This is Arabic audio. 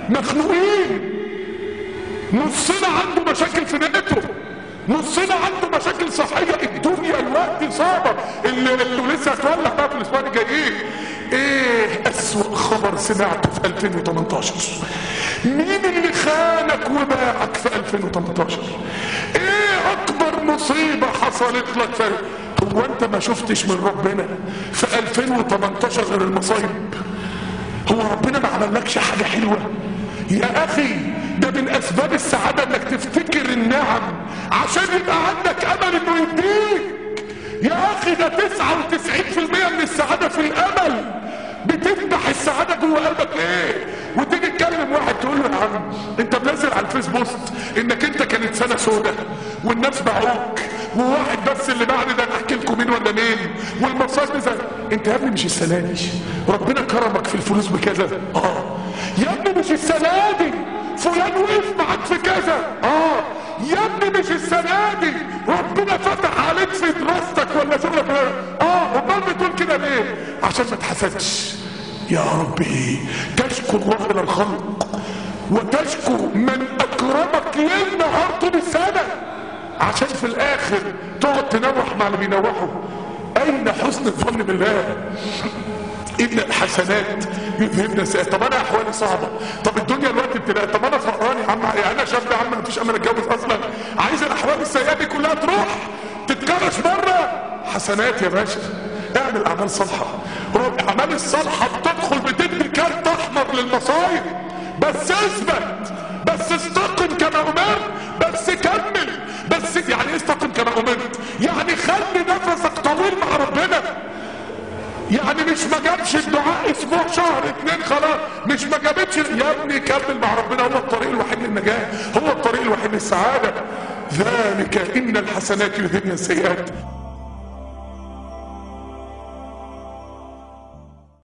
مخنوقين، نصنا عنده مشاكل في نيته، نصنا عنده مشاكل صحيه. الدنيا الوقت صعبه، اللي لسه هتولع بقى في الاسبوع الجاي. ايه اسوأ خبر سمعته في 2018؟ مين اللي خانك وباعك في 2018؟ ايه اكبر مصيبه حصلت لك هو انت ما شفتش من ربنا في 2018 غير المصايب؟ هو ربنا ما عملكش حاجه حلوه؟ يا اخي ده من اسباب السعاده انك تفتكر النعم عشان يبقى عندك امل انه يديك. يا اخي ده 99% من السعاده في الامل. بتفتح السعاده جوه قلبك ليه؟ وتيجي تكلم واحد تقول له يا عم انت بنزل على الفيس بوست انك انت كانت سنه سودة والناس باعوك، وواحد بس اللي بعد ده احكي لكم مين ولا مين، والمصايب نزل. انت يا ابني مش السنه دي ربنا كرمك في الفلوس بكذا؟ يا ابني مش السنه دي فلان وقف معاك في كذا؟ يا ابني مش السنه دي ربنا فتح عليك في دراستك ولا شغلك؟ امال بتقول كده ليه؟ عشان ما تحسدش. يا ربي تشكو الله الى الخلق وتشكو من اكرمك ليل نهار طول السنه، عشان في الاخر تقعد تنوح مع اللي بينوحوا. اين حسن الظن بالله؟ ان الحسنات يذهبن السيئات. طب انا احوالي صعبه، طب الدنيا الوقت ابتلاء، طب انا فقران يا عم، يعني انا شاب يا عم مفيش امل اتجوز اصلا، عايز الاحوال السيئه دي كلها تروح تتكرش بره. حسنات يا باشا، اعمل اعمال صالحه. الاعمال الصالحه بتدخل بتدي كارت احمر للمصايب. بس اثبت، بس استقم كما امرت، بس كمل. بس يعني استقم كما امرت يعني خلي نفسك طويل مع ربنا. يعني مش ما جابش الدعاء اسبوع شهر اتنين خلاص، مش ما جابتش. يا ابني كمل مع ربنا، هو الطريق الوحيد للنجاة، هو الطريق الوحيد للسعادة. ذلك ان الحسنات يذهبن السيئات.